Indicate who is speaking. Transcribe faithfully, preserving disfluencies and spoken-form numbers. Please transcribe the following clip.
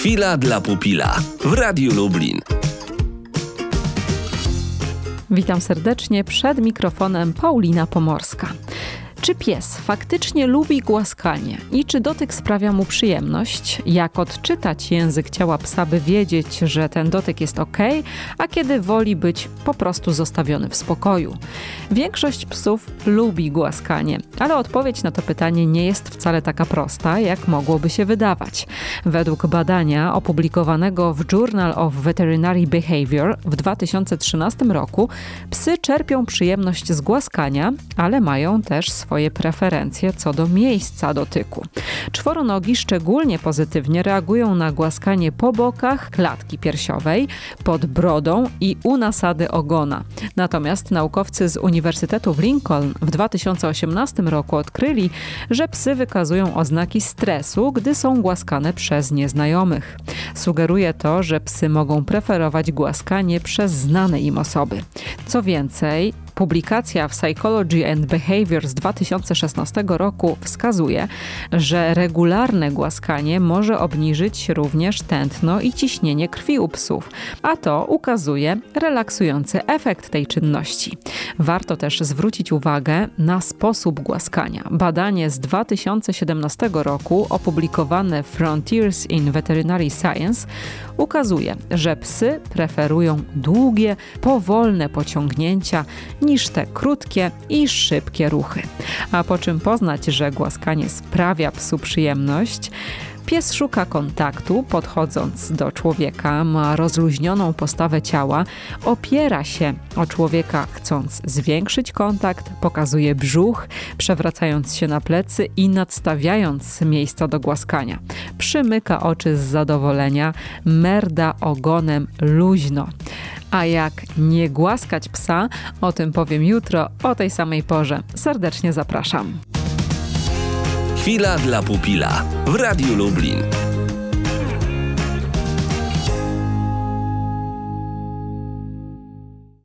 Speaker 1: Chwila dla pupila w Radiu Lublin.
Speaker 2: Witam serdecznie, przed mikrofonem Paulina Pomorska. Czy pies faktycznie lubi głaskanie i czy dotyk sprawia mu przyjemność? Jak odczytać język ciała psa, by wiedzieć, że ten dotyk jest ok, a kiedy woli być po prostu zostawiony w spokoju? Większość psów lubi głaskanie, ale odpowiedź na to pytanie nie jest wcale taka prosta, jak mogłoby się wydawać. Według badania opublikowanego w Journal of Veterinary Behavior w dwa tysiące trzynastym roku psy czerpią przyjemność z głaskania, ale mają też swoje swoje preferencje co do miejsca dotyku. Czworonogi szczególnie pozytywnie reagują na głaskanie po bokach klatki piersiowej, pod brodą i u nasady ogona. Natomiast naukowcy z Uniwersytetu w Lincoln w dwa tysiące osiemnastym roku odkryli, że psy wykazują oznaki stresu, gdy są głaskane przez nieznajomych. Sugeruje to, że psy mogą preferować głaskanie przez znane im osoby. Co więcej, publikacja w Psychology and Behavior z dwa tysiące szesnastego roku wskazuje, że regularne głaskanie może obniżyć również tętno i ciśnienie krwi u psów, a to ukazuje relaksujący efekt tej czynności. Warto też zwrócić uwagę na sposób głaskania. Badanie z dwa tysiące siedemnastego roku, opublikowane w Frontiers in Veterinary Science, ukazuje, że psy preferują długie, powolne pociągnięcia niż te krótkie i szybkie ruchy. A po czym poznać, że głaskanie sprawia psu przyjemność? Pies szuka kontaktu, podchodząc do człowieka, ma rozluźnioną postawę ciała, opiera się o człowieka, chcąc zwiększyć kontakt, pokazuje brzuch, przewracając się na plecy i nadstawiając miejsca do głaskania. Przymyka oczy z zadowolenia, merda ogonem luźno. A jak nie głaskać psa, o tym powiem jutro o tej samej porze. Serdecznie zapraszam.
Speaker 1: Chwila dla pupila w Radiu Lublin.